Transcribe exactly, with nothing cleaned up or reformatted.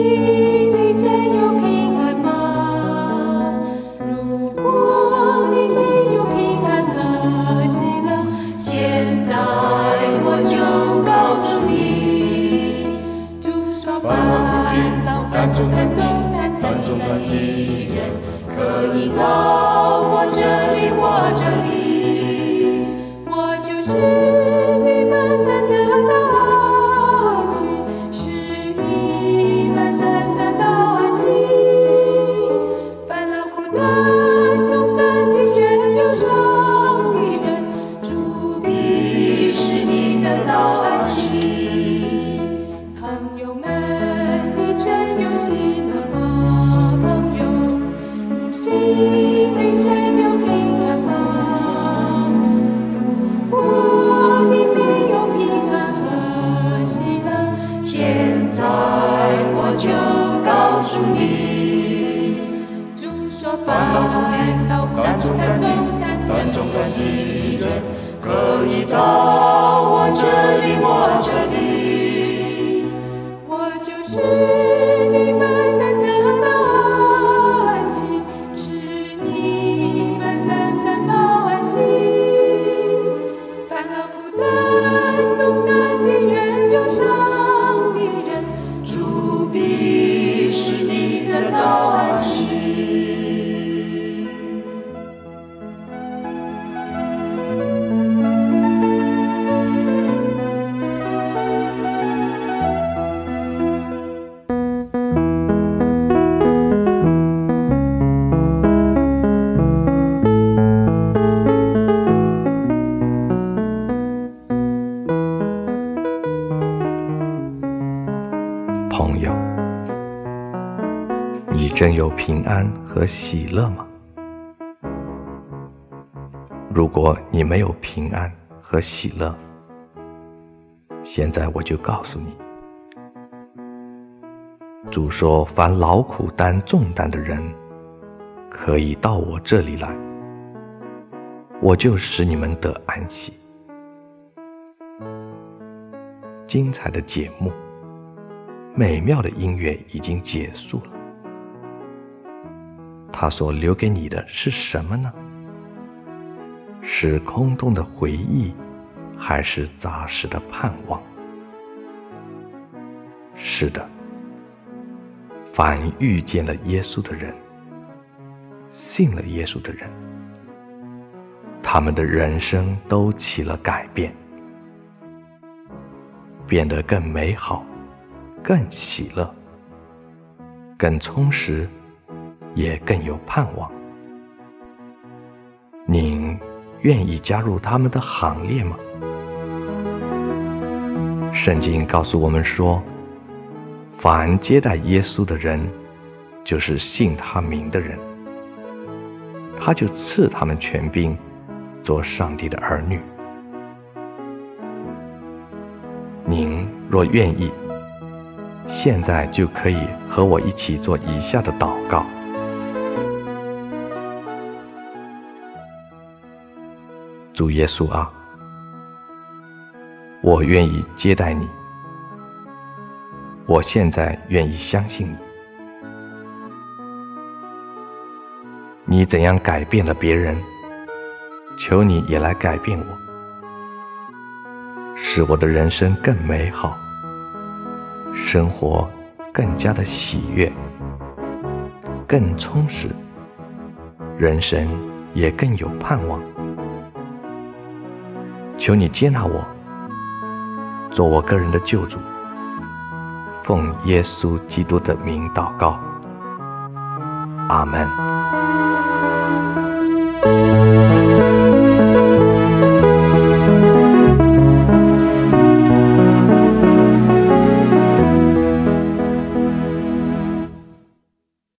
里真有平安吗？如果你没有平安和喜乐，现在我就告诉你，主说烦恼担重担重担担重担的人，可以到我这里，我这里，我就是你们能得到安息，是你们能得到安息。烦恼苦担重担的人，忧伤的人，主必使你得到安息。朋友们，你真有喜乐吗？朋友，你心里真有平安吗？如果你没有平安和喜乐，现在我就告诉你，主说烦恼担重担重担担重担的人，可以到我这里，我这里，我就是你们能得到安息，是你们能得到安息。烦恼苦担重担的人，忧伤的人，主必使你得到安息。 朋友，你真有平安和喜乐吗？如果你没有平安和喜乐，现在我就告诉你，主说凡劳苦担重担的人，可以到我这里来，我就使你们得安息。精彩的节目，美妙的音乐已经结束了，他所留给你的是什么呢？是空洞的回忆，还是扎实的盼望？是的，凡遇见了耶稣的人，信了耶稣的人，他们的人生都起了改变，变得更美好，更喜乐，更充实，也更有盼望。您愿意加入他们的行列吗？圣经告诉我们说，凡接待耶稣的人，就是信他名的人，他就赐他们权柄，做上帝的儿女。您若愿意，现在就可以和我一起做以下的祷告。主耶稣啊，我愿意接待你，我现在愿意相信你。你怎样改变了别人，求你也来改变我，使我的人生更美好，生活更加的喜悦，更充实，人生也更有盼望。求你接纳我，做我个人的救主，奉耶稣基督的名祷告，阿们。